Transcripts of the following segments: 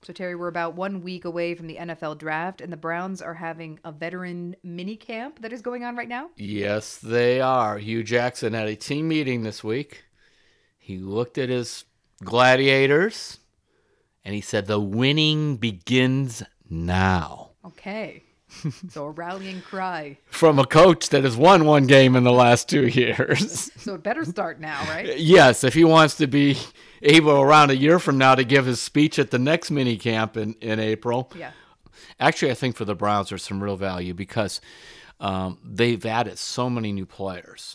So, Terry, we're about 1 week away from the NFL draft, and the Browns are having a veteran mini camp that is going on right now. Yes, they are. Hugh Jackson had a team meeting this week. He looked at his gladiators and he said, "The winning begins now." Okay. So, a rallying cry. From a coach that has won one game in the last 2 years. So, it better start now, right? Yes, if he wants to be able around a year from now to give his speech at the next mini camp in April. Yeah. Actually, I think for the Browns there's some real value because they've added so many new players.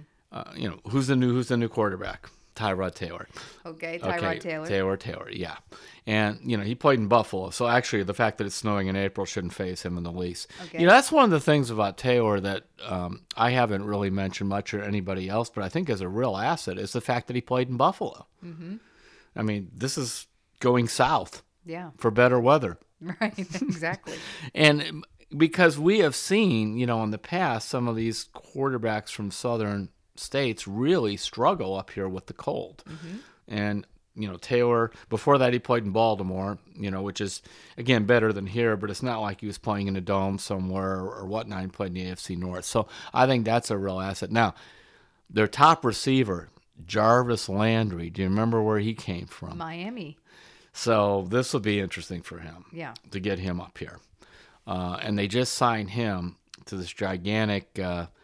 Who's the new quarterback? Tyrod Taylor. Okay, Tyrod Taylor. Taylor, yeah. And, he played in Buffalo. So actually the fact that it's snowing in April shouldn't faze him in the least. Okay. That's one of the things about Taylor that I haven't really mentioned much or anybody else, but I think is a real asset is the fact that he played in Buffalo. Mm-hmm. I mean, this is going south for better weather. Right, exactly. And because we have seen, in the past, some of these quarterbacks from southern states really struggle up here with the cold. Mm-hmm. And, Taylor, before that he played in Baltimore, which is, again, better than here, but it's not like he was playing in a dome somewhere or whatnot. He played in the AFC North. So I think that's a real asset. Now, their top receiver, Jarvis Landry, do you remember where he came from? Miami. So this will be interesting for him to get him up here. And they just signed him to this gigantic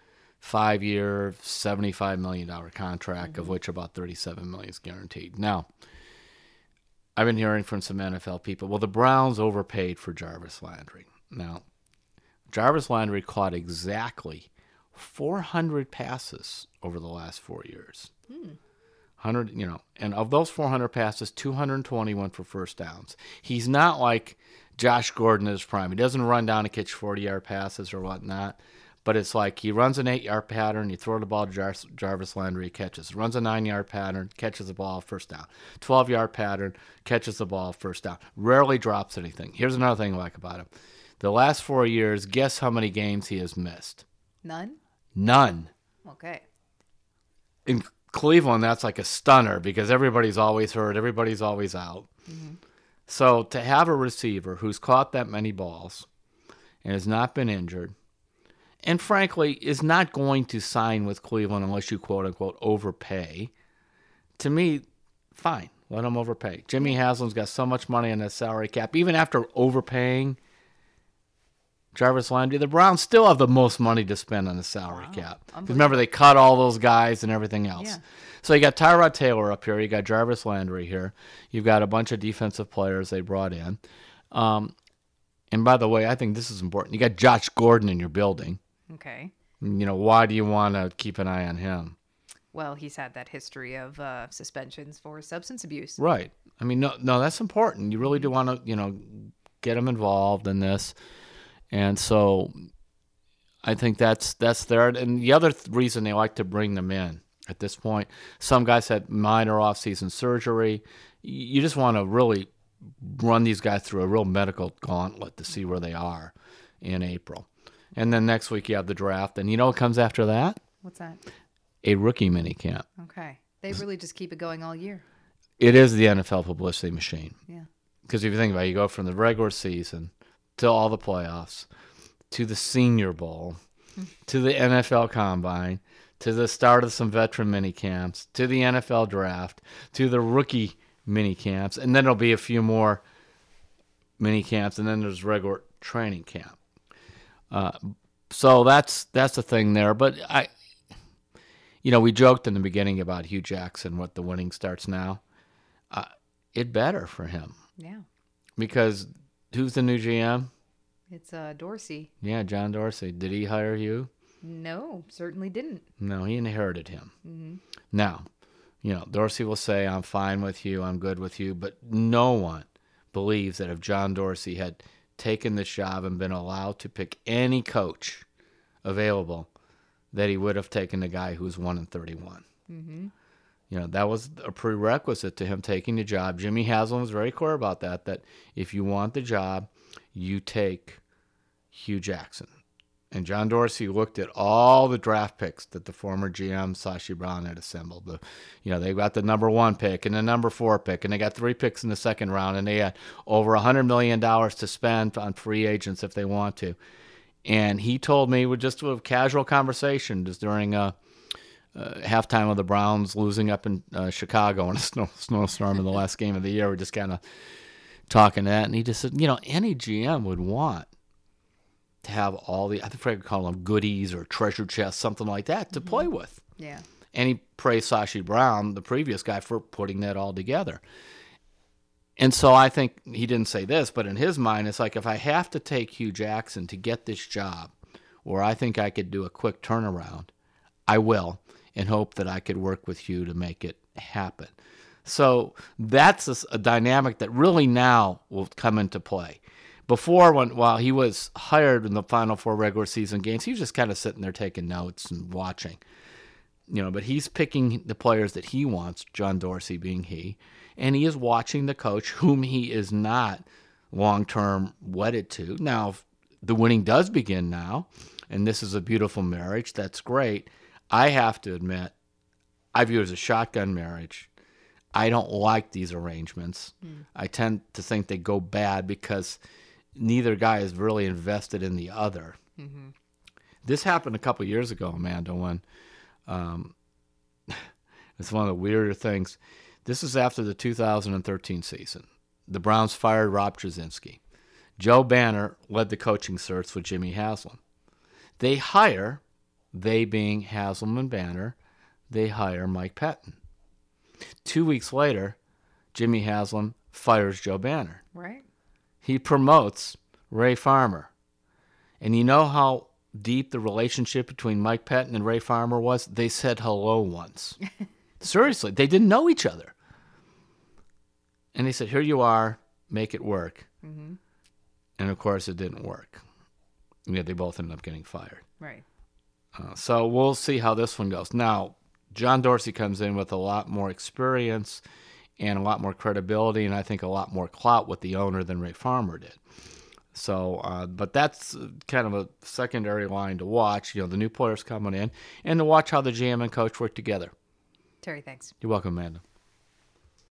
5-year, $75 million contract, of which about $37 million is guaranteed. Now, I've been hearing from some NFL people, well, the Browns overpaid for Jarvis Landry. Now, Jarvis Landry caught exactly 400 passes over the last 4 years. 100, and of those 400 passes, 220 went for first downs. He's not like Josh Gordon in his prime. He doesn't run down and catch 40-yard passes or whatnot. But it's like he runs an 8-yard pattern, you throw the ball to Jarvis Landry, he catches. Runs a 9-yard pattern, catches the ball, first down. 12-yard pattern, catches the ball, first down. Rarely drops anything. Here's another thing I like about him. The last 4 years, guess how many games he has missed? None. Okay. In Cleveland, that's like a stunner because everybody's always hurt, everybody's always out. Mm-hmm. So to have a receiver who's caught that many balls and has not been injured, and frankly is not going to sign with Cleveland unless you quote-unquote overpay, to me, fine, let him overpay. Jimmy Haslam's got so much money on that salary cap. Even after overpaying Jarvis Landry, the Browns still have the most money to spend on the salary cap. Because remember, they cut all those guys and everything else. Yeah. So you got Tyrod Taylor up here. You got Jarvis Landry here. You've got a bunch of defensive players they brought in. And by the way, I think this is important. You got Josh Gordon in your building. Okay. Why do you want to keep an eye on him? Well, he's had that history of suspensions for substance abuse. Right. I mean, no, that's important. You really do want to, get him involved in this. And so I think that's there. And the other reason they like to bring them in at this point, some guys had minor off-season surgery. You just want to really run these guys through a real medical gauntlet to see where they are in April. And then next week you have the draft. And you know what comes after that? What's that? A rookie minicamp. Okay. They really just keep it going all year. It is the NFL publicity machine. Yeah. Because if you think about it, you go from the regular season to all the playoffs, to the Senior Bowl, to the NFL Combine, to the start of some veteran minicamps, to the NFL draft, to the rookie minicamps, and then there'll be a few more minicamps, and then there's regular training camp. So that's the thing there. But we joked in the beginning about Hugh Jackson, what the winning starts now. It better for him. Yeah. Because who's the new GM? It's Dorsey. Yeah, John Dorsey. Did he hire Hugh? No, certainly didn't. No, he inherited him. Mm-hmm. Now, Dorsey will say, I'm fine with you, I'm good with you, but no one believes that if John Dorsey had taken this job and been allowed to pick any coach available, that he would have taken the guy who's 1-31. Mm-hmm. That was a prerequisite to him taking the job. Jimmy Haslam was very clear about that if you want the job, you take Hugh Jackson. And John Dorsey looked at all the draft picks that the former GM Sashi Brown had assembled. They got the number 1 pick and the number 4 pick, and they got 3 picks in the second round, and they had over $100 million to spend on free agents if they want to. And he told me, with just a casual conversation, just during a halftime of the Browns losing up in Chicago in a snowstorm in the last game of the year, we're just kind of talking that, and he just said, any GM would want to have all the, I think I could call them goodies or treasure chests, something like that, to play with. Yeah. And he praised Sashi Brown, the previous guy, for putting that all together. And so I think he didn't say this, but in his mind, it's like, if I have to take Hugh Jackson to get this job, or I think I could do a quick turnaround, I will, and hope that I could work with Hugh to make it happen. So that's a dynamic that really now will come into play. Before, while he was hired in the final 4 regular season games, he was just kind of sitting there taking notes and watching. But he's picking the players that he wants, John Dorsey being he, and he is watching the coach whom he is not long-term wedded to. Now, if the winning does begin now, and this is a beautiful marriage, that's great. I have to admit, I view it as a shotgun marriage. I don't like these arrangements. I tend to think they go bad because neither guy is really invested in the other. Mm-hmm. This happened a couple years ago, Amanda, when it's one of the weirder things. This is after the 2013 season. The Browns fired Rob Jasinski. Joe Banner led the coaching search with Jimmy Haslam. They being Haslam and Banner, they hire Mike Pettine. 2 weeks later, Jimmy Haslam fires Joe Banner. Right. He promotes Ray Farmer. And you know how deep the relationship between Mike Pettine and Ray Farmer was? They said hello once. Seriously, they didn't know each other. And he said, here you are, make it work. Mm-hmm. And, of course, it didn't work. They both ended up getting fired. Right. So we'll see how this one goes. Now, John Dorsey comes in with a lot more experience and a lot more credibility, and I think a lot more clout with the owner than Ray Farmer did. So, but that's kind of a secondary line to watch, the new players coming in, and to watch how the GM and coach work together. Terry, thanks. You're welcome, Amanda.